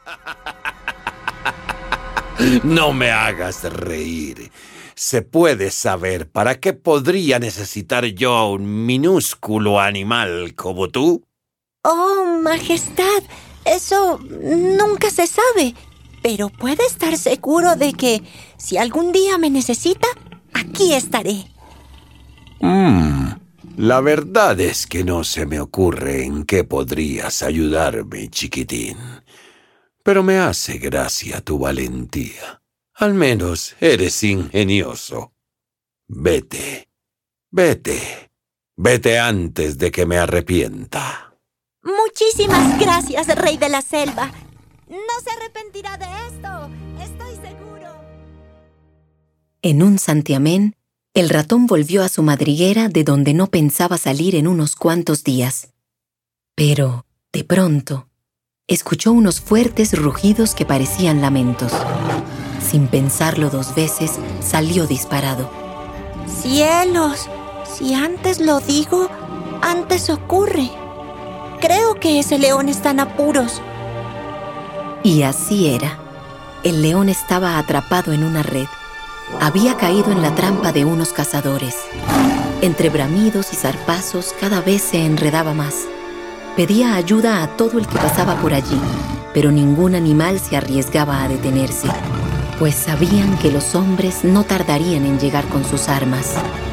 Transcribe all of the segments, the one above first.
No me hagas reír. ¿Se puede saber para qué podría necesitar yo un minúsculo animal como tú? Oh, Majestad, eso nunca se sabe. Pero puede estar seguro de que si algún día me necesita, aquí estaré. La verdad es que no se me ocurre en qué podrías ayudarme, chiquitín. Pero me hace gracia tu valentía. Al menos eres ingenioso. Vete antes de que me arrepienta. Muchísimas gracias, Rey de la Selva. No se arrepentirá de esto, estoy seguro. En un santiamén, el ratón volvió a su madriguera de donde no pensaba salir en unos cuantos días. Pero, de pronto, escuchó unos fuertes rugidos que parecían lamentos. Sin pensarlo 2 veces, salió disparado. ¡Cielos! Si antes lo digo, antes ocurre. Creo que ese león está en apuros. Y así era. El león estaba atrapado en una red. Había caído en la trampa de unos cazadores. Entre bramidos y zarpazos, cada vez se enredaba más. Pedía ayuda a todo el que pasaba por allí, pero ningún animal se arriesgaba a detenerse, pues sabían que los hombres no tardarían en llegar con sus armas.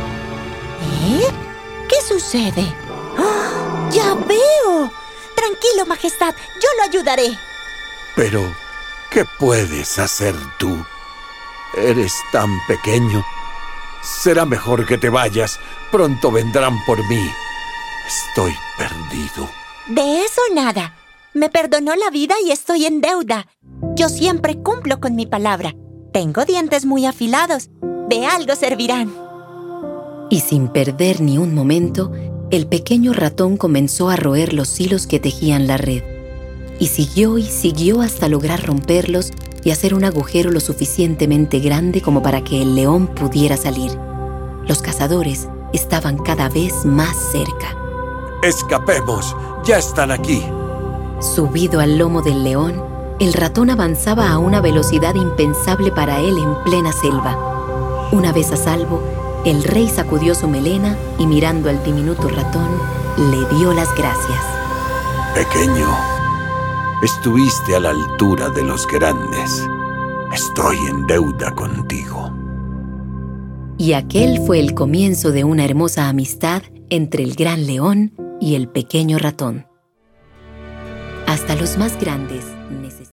¿Qué sucede? ¡Oh, ya veo! Tranquilo, Majestad, yo lo ayudaré. Pero, ¿qué puedes hacer tú? Eres tan pequeño. Será mejor que te vayas. Pronto vendrán por mí. Estoy perdido. De eso nada. Me perdonó la vida y estoy en deuda. Yo siempre cumplo con mi palabra. Tengo dientes muy afilados. De algo servirán. Y sin perder ni un momento, el pequeño ratón comenzó a roer los hilos que tejían la red. Y siguió hasta lograr romperlos y hacer un agujero lo suficientemente grande como para que el león pudiera salir. Los cazadores estaban cada vez más cerca. ¡Escapemos! ¡Ya están aquí! Subido al lomo del león, el ratón avanzaba a una velocidad impensable para él en plena selva. Una vez a salvo, el rey sacudió su melena y mirando al diminuto ratón, le dio las gracias. Pequeño, estuviste a la altura de los grandes. Estoy en deuda contigo. Y aquel fue el comienzo de una hermosa amistad entre el gran león y el pequeño ratón. Hasta los más grandes